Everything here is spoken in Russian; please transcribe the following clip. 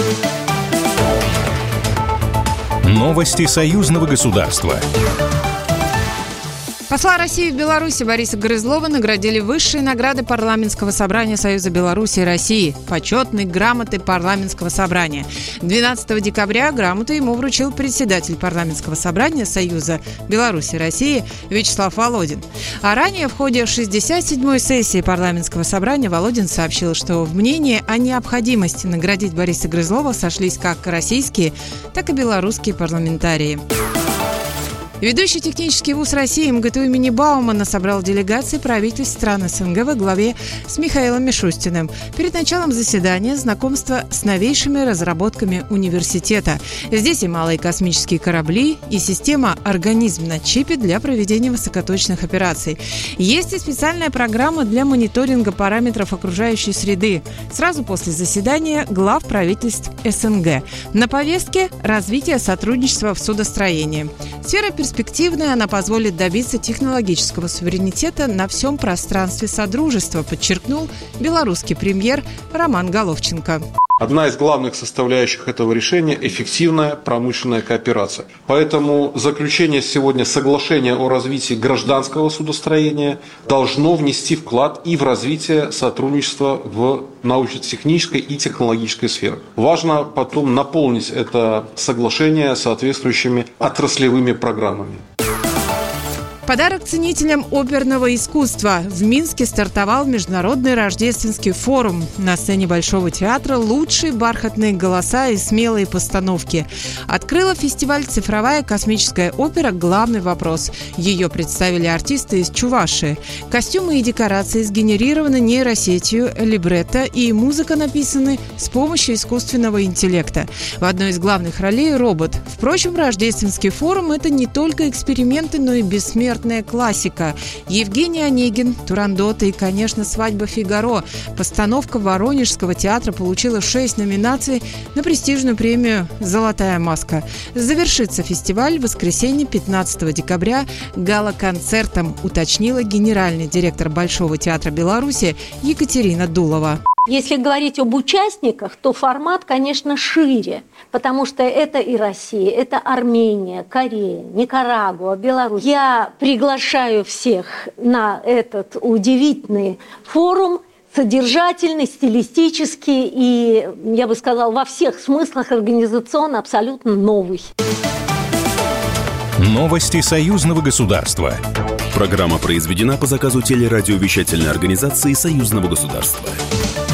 Новости союзного государства. Посла России в Беларуси Бориса Грызлова наградили высшие награды Парламентского собрания Союза Беларуси и России – почетной грамоты Парламентского собрания. 12 декабря грамоту ему вручил председатель Парламентского собрания Союза Беларуси и России Вячеслав Володин. А ранее в ходе 67-й сессии Парламентского собрания Володин сообщил, что в мнении о необходимости наградить Бориса Грызлова сошлись как российские, так и белорусские парламентарии. Ведущий технический вуз России МГТУ имени Баумана собрал делегации правительств стран СНГ во главе с Михаилом Мишустиным. Перед началом заседания знакомство с новейшими разработками университета. Здесь и малые космические корабли, и система «Организм на чипе» для проведения высокоточных операций. Есть и специальная программа для мониторинга параметров окружающей среды. Сразу после заседания глав правительств СНГ. На повестке – развитие сотрудничества в судостроении. Сфера перспективная, она позволит добиться технологического суверенитета на всем пространстве Содружества, подчеркнул белорусский премьер Роман Головченко. Одна из главных составляющих этого решения – эффективная промышленная кооперация. Поэтому заключение сегодня соглашения о развитии гражданского судостроения должно внести вклад и в развитие сотрудничества в научно-технической и технологической сфере. Важно потом наполнить это соглашение соответствующими отраслевыми программами. Подарок ценителям оперного искусства. В Минске стартовал международный рождественский форум. На сцене Большого театра лучшие бархатные голоса и смелые постановки. Открыла фестиваль «Цифровая космическая опера» «Главный вопрос». Ее представили артисты из Чувашии. Костюмы и декорации сгенерированы нейросетью, либретто и музыка написаны с помощью искусственного интеллекта. В одной из главных ролей – робот. Впрочем, рождественский форум – это не только эксперименты, но и бессмертные классика. Евгений Онегин, Турандот и, конечно, «Свадьба Фигаро». Постановка Воронежского театра получила 6 номинаций на престижную премию «Золотая маска». Завершится фестиваль в воскресенье 15 декабря гала-концертом, уточнила генеральный директор Большого театра Беларуси Екатерина Дулова. Если говорить об участниках, то формат, конечно, шире, потому что это и Россия, это Армения, Корея, Никарагуа, Беларусь. Я приглашаю всех на этот удивительный форум, содержательный, стилистический и, я бы сказала, во всех смыслах организационно абсолютно новый. Новости союзного государства. Программа произведена по заказу телерадиовещательной организации Союзного государства.